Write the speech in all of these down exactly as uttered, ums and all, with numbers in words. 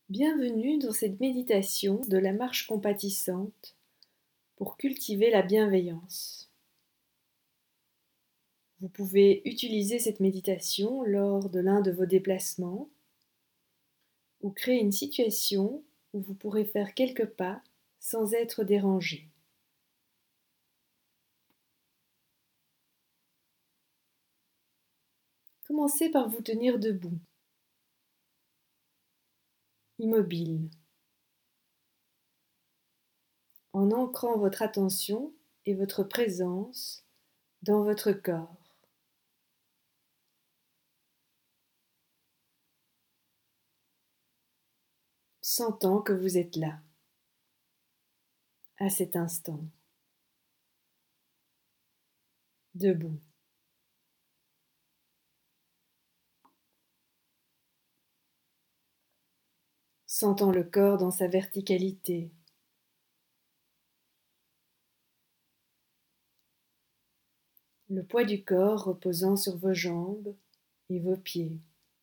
Bienvenue dans cette méditation de la marche compatissante pour cultiver la bienveillance. Vous pouvez utiliser cette méditation lors de l'un de vos déplacements ou créer une situation où vous pourrez faire quelques pas sans être dérangé. Commencez par vous tenir debout, immobile, en ancrant votre attention et votre présence dans votre corps. Sentant que vous êtes là, à cet instant, debout. Sentant le corps dans sa verticalité, le poids du corps reposant sur vos jambes et vos pieds.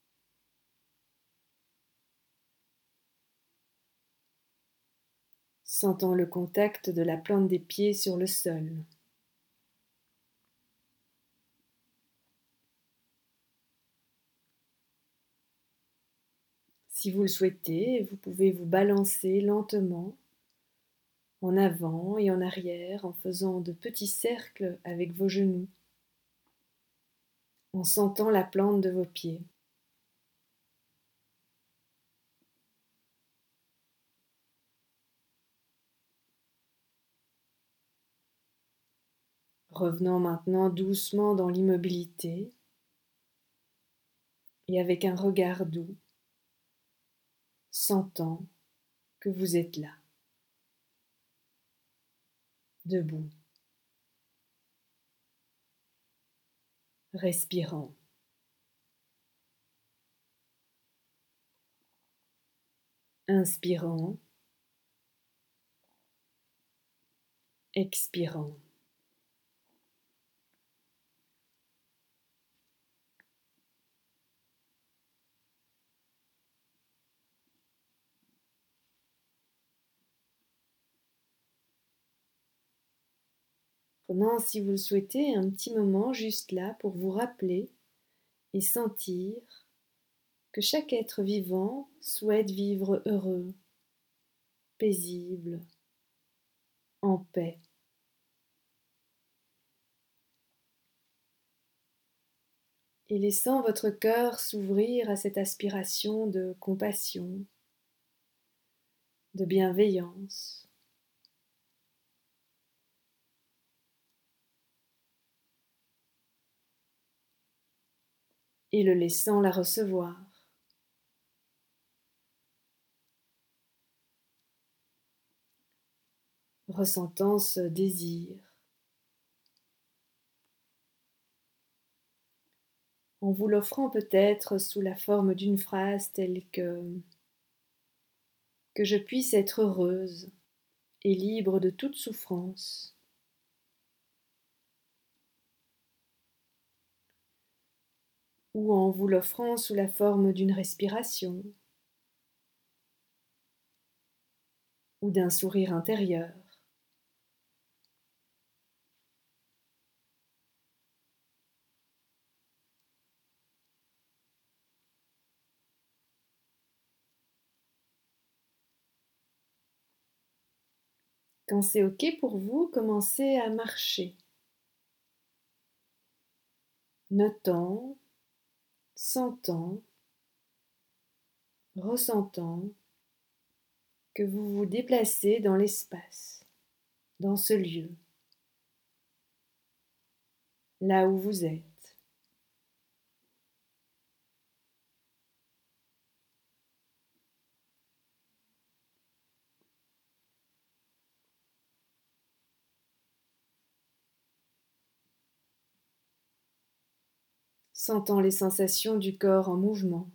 Sentant le contact de la plante des pieds sur le sol. Si vous le souhaitez, vous pouvez vous balancer lentement en avant et en arrière en faisant de petits cercles avec vos genoux, en sentant la plante de vos pieds. Revenant maintenant doucement dans l'immobilité et avec un regard doux, sentant que vous êtes là, debout, respirant. Inspirant, expirant. Prenant, si vous le souhaitez, un petit moment juste là pour vous rappeler et sentir que chaque être vivant souhaite vivre heureux, paisible, en paix. Et laissant votre cœur s'ouvrir à cette aspiration de compassion, de bienveillance. Et le laissant la recevoir. Ressentant ce désir. En vous l'offrant peut-être sous la forme d'une phrase telle que « Que je puisse être heureuse et libre de toute souffrance ». Ou en vous l'offrant sous la forme d'une respiration ou d'un sourire intérieur. Quand c'est OK pour vous, commencez à marcher, notant, sentant, ressentant que vous vous déplacez dans l'espace, dans ce lieu, là où vous êtes. Sentant les sensations du corps en mouvement.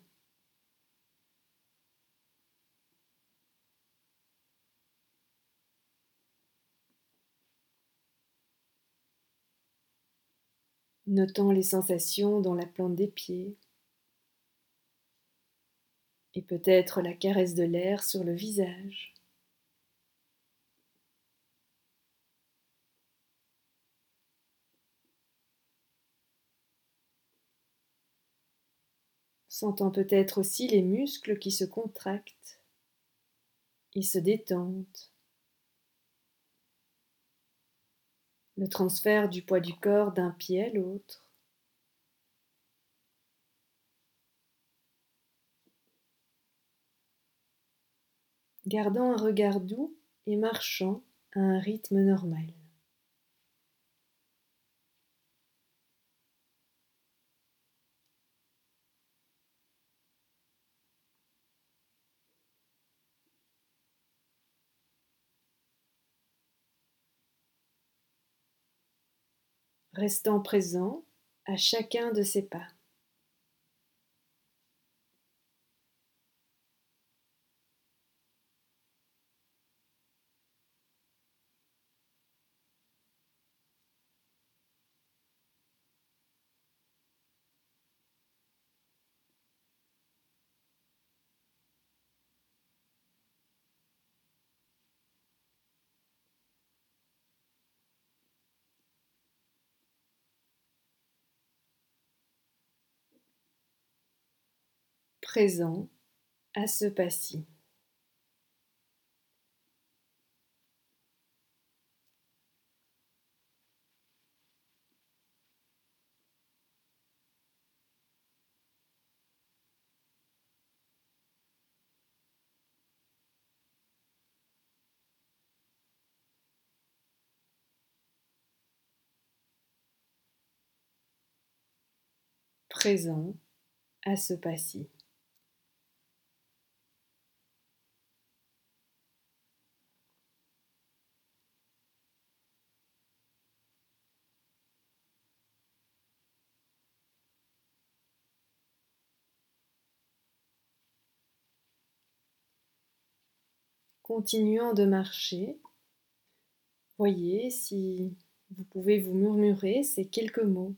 Notant les sensations dans la plante des pieds. et peut-être la caresse de l'air sur le visage. Sentant peut-être aussi les muscles qui se contractent et se détendent. Le transfert du poids du corps d'un pied à l'autre. Gardant un regard doux et marchant à un rythme normal. Restant présent à chacun de ses pas. Présent à ce pas-ci. Présent à ce pas-ci. Continuant de marcher, voyez si vous pouvez vous murmurer ces quelques mots.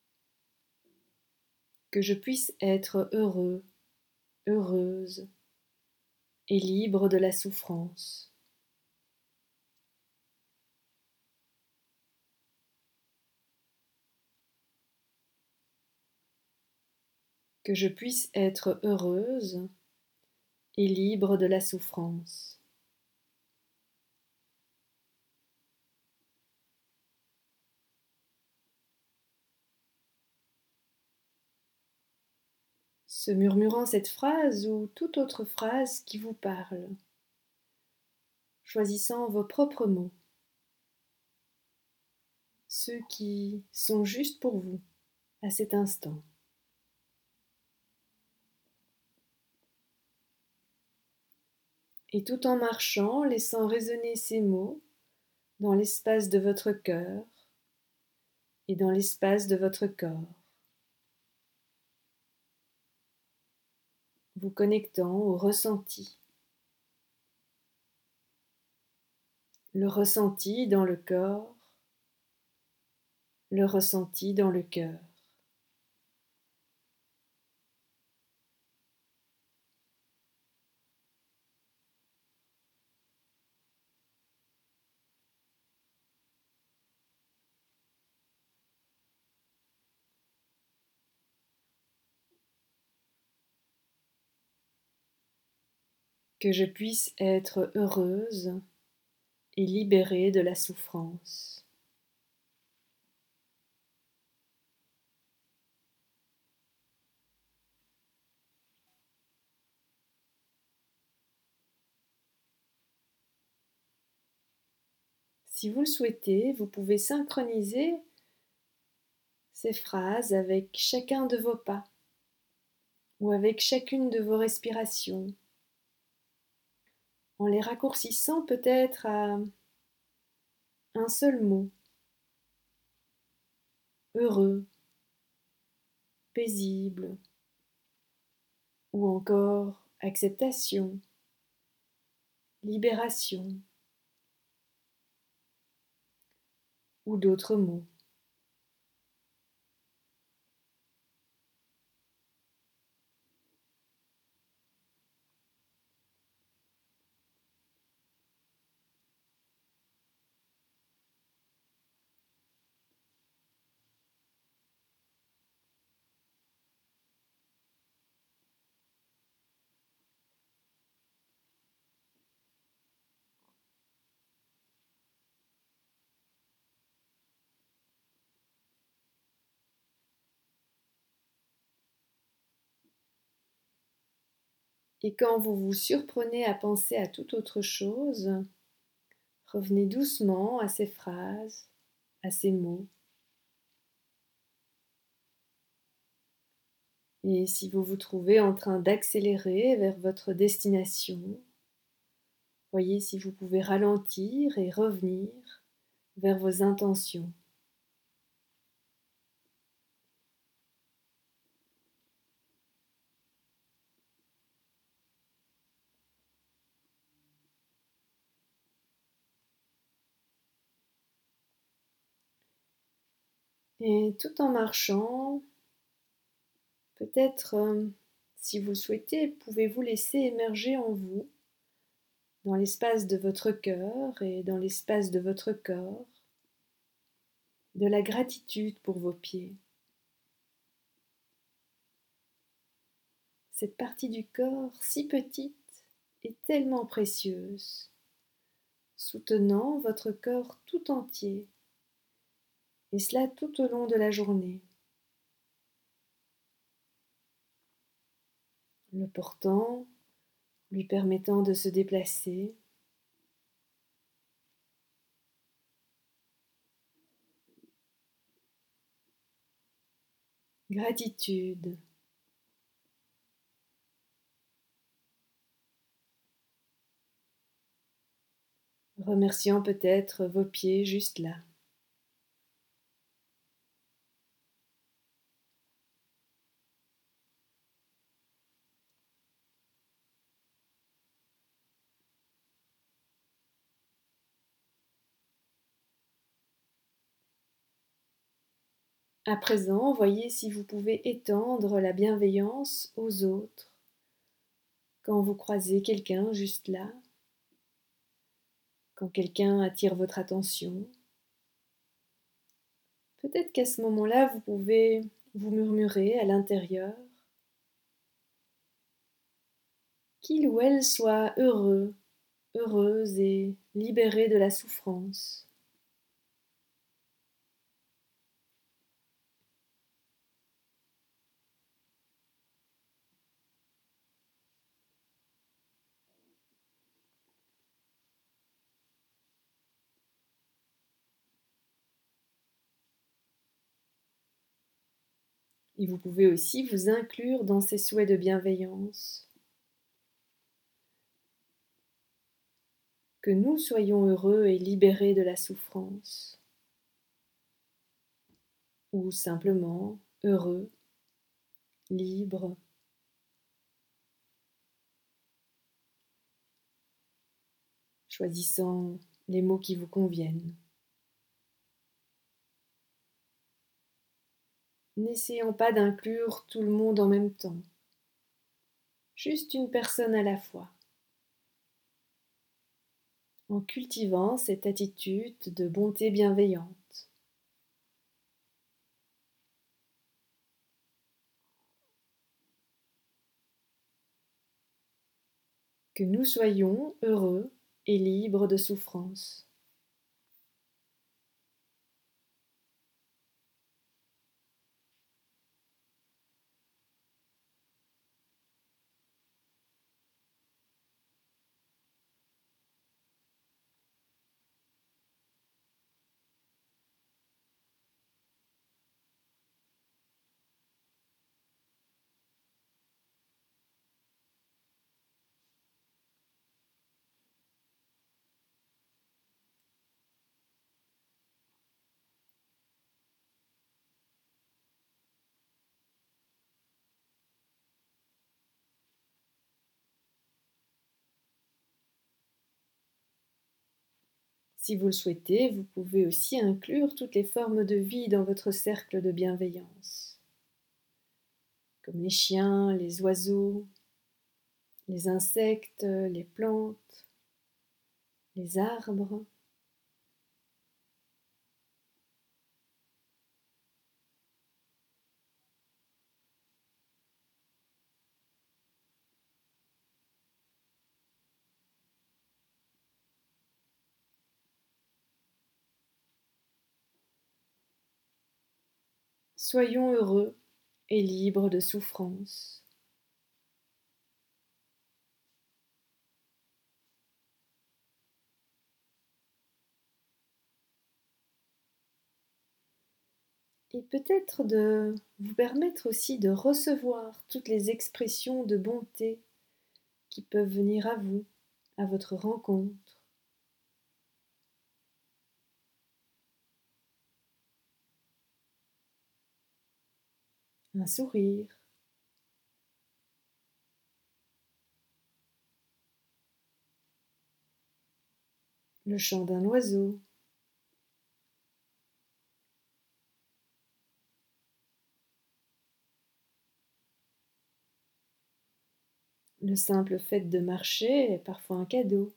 Que je puisse être heureux, heureuse et libre de la souffrance. Que je puisse être heureuse et libre de la souffrance. Se murmurant cette phrase ou toute autre phrase qui vous parle, choisissant vos propres mots, ceux qui sont justes pour vous à cet instant. Et tout en marchant, laissant résonner ces mots dans l'espace de votre cœur et dans l'espace de votre corps, vous connectant au ressenti. Le ressenti dans le corps, le ressenti dans le cœur. Que je puisse être heureuse et libérée de la souffrance. Si vous le souhaitez, vous pouvez synchroniser ces phrases avec chacun de vos pas ou avec chacune de vos respirations, en les raccourcissant peut-être à un seul mot, heureux, paisible, ou encore acceptation, libération, ou d'autres mots. Et quand vous vous surprenez à penser à toute autre chose, revenez doucement à ces phrases, à ces mots. Et si vous vous trouvez en train d'accélérer vers votre destination, voyez si vous pouvez ralentir et revenir vers vos intentions. Et tout en marchant, peut-être, euh, si vous le souhaitez, pouvez-vous laisser émerger en vous, dans l'espace de votre cœur et dans l'espace de votre corps, de la gratitude pour vos pieds. Cette partie du corps si petite et tellement précieuse, soutenant votre corps tout entier, et cela tout au long de la journée. Le portant, lui permettant de se déplacer. Gratitude. Remerciant peut-être vos pieds juste là. À présent, voyez si vous pouvez étendre la bienveillance aux autres. Quand vous croisez quelqu'un juste là, quand quelqu'un attire votre attention, peut-être qu'à ce moment-là, vous pouvez vous murmurer à l'intérieur qu'il ou elle soit heureux, heureuse et libéré de la souffrance. Et vous pouvez aussi vous inclure dans ces souhaits de bienveillance. Que nous soyons heureux et libérés de la souffrance. Ou simplement heureux, libres. Choisissant les mots qui vous conviennent. N'essayons pas d'inclure tout le monde en même temps. Juste une personne à la fois. En cultivant cette attitude de bonté bienveillante. Que nous soyons heureux et libres de souffrance. Si vous le souhaitez, vous pouvez aussi inclure toutes les formes de vie dans votre cercle de bienveillance, comme les chiens, les oiseaux, les insectes, les plantes, les arbres. Soyons heureux et libres de souffrance. et peut-être de vous permettre aussi de recevoir toutes les expressions de bonté qui peuvent venir à vous, à votre rencontre. Un sourire, le chant d'un oiseau, le simple fait de marcher est parfois un cadeau.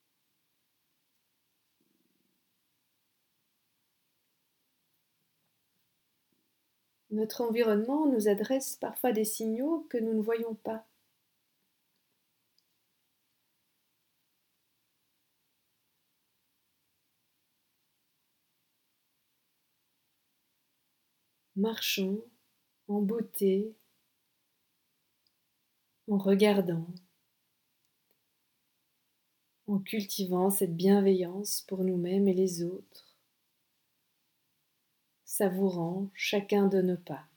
Notre environnement nous adresse parfois des signaux que nous ne voyons pas. Marchons en beauté, en regardant, en cultivant cette bienveillance pour nous-mêmes et les autres, savourant chacun de nos pas.